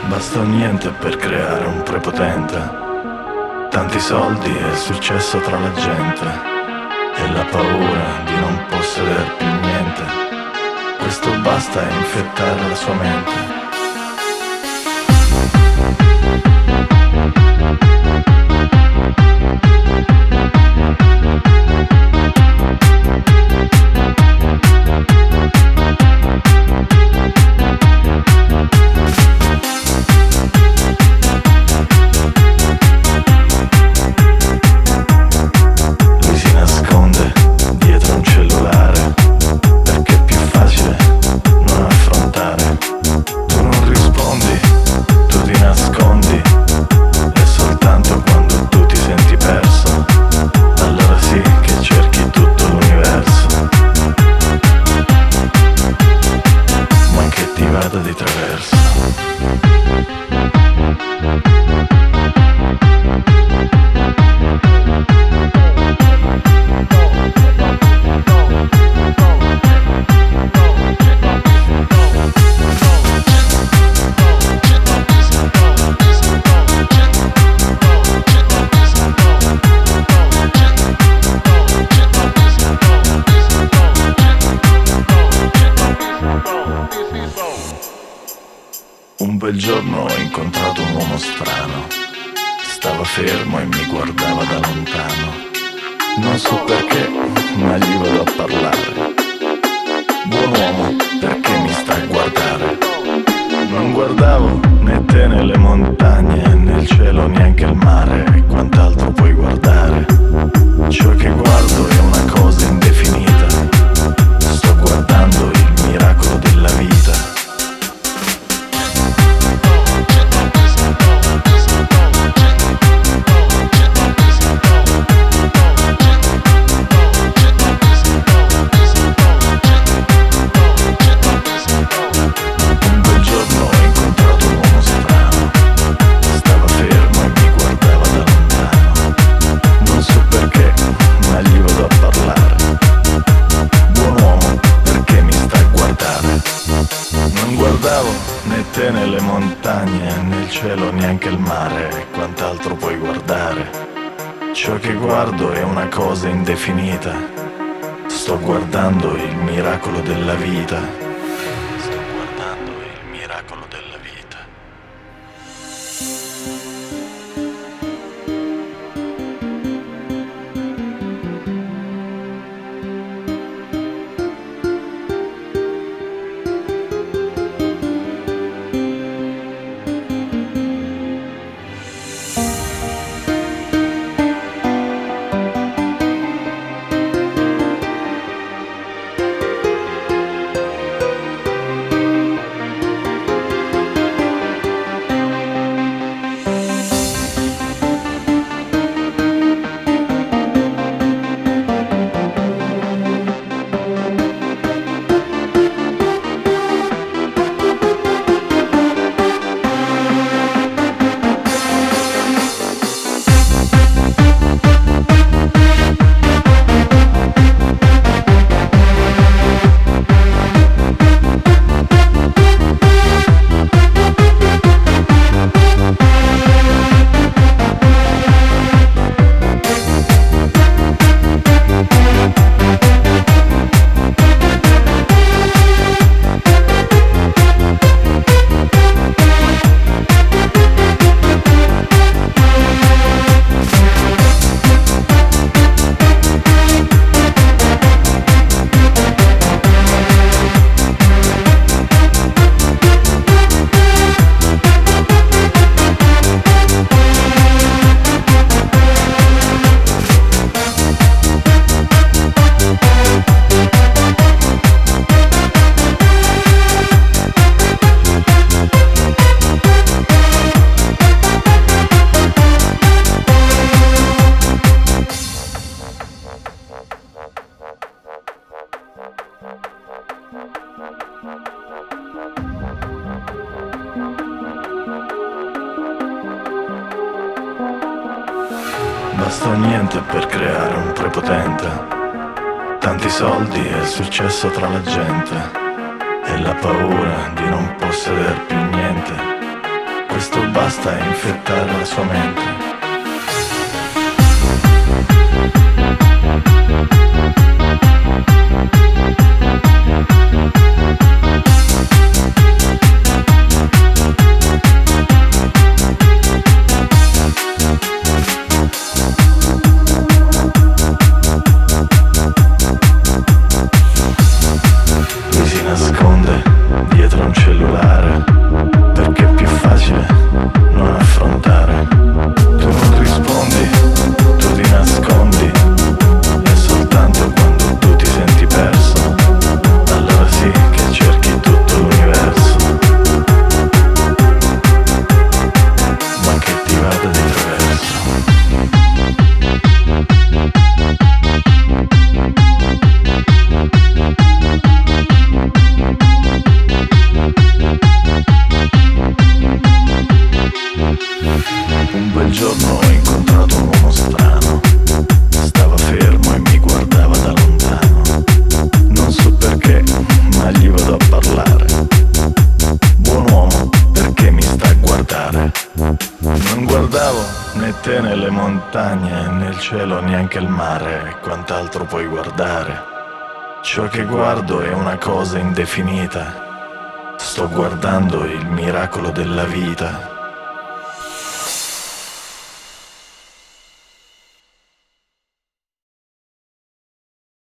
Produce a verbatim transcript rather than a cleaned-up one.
Basta niente per creare un prepotente, tanti soldi e il successo tra la gente, e la paura di non possedere più niente. Questo basta a infettare la sua mente. Un bel giorno ho incontrato un uomo strano, stava fermo e mi guardava da lontano. Non so perché, ma gli vado a parlare. Buon uomo, perché mi stai a guardare? Non guardavo né te né le montagne, né il cielo neanche il mare, e quant'altro puoi guardare. Ciò che guardo è una cosa indefinita, sto guardando il miracolo della vita. Nelle montagne, nel cielo neanche il mare, e quant'altro puoi guardare. Ciò che guardo è una cosa indefinita, sto guardando il miracolo della vita. Sto guardando il miracolo della vita. Basta niente per creare un prepotente, tanti soldi e il successo tra la gente, e la paura di non possedere più niente. basta infettare la sua mente. Lui si nasconde dietro un cellulare perché è più facile non affrontare. Tu non rispondi, tu ti nascondi, e soltanto quando tu ti senti perso, allora sì che cerchi tutto l'universo, ma che ti vada di traverso. Un bel giorno ho incontrato un uomo strano, stava fermo e mi guardava da lontano. Non so perché, ma gli vado a parlare. Buon uomo, perché mi sta a guardare? Non guardavo né te né le montagne, né il cielo, neanche il mare, e quant'altro puoi guardare. Ciò che guardo è una cosa indefinita. Sto guardando il miracolo della vita.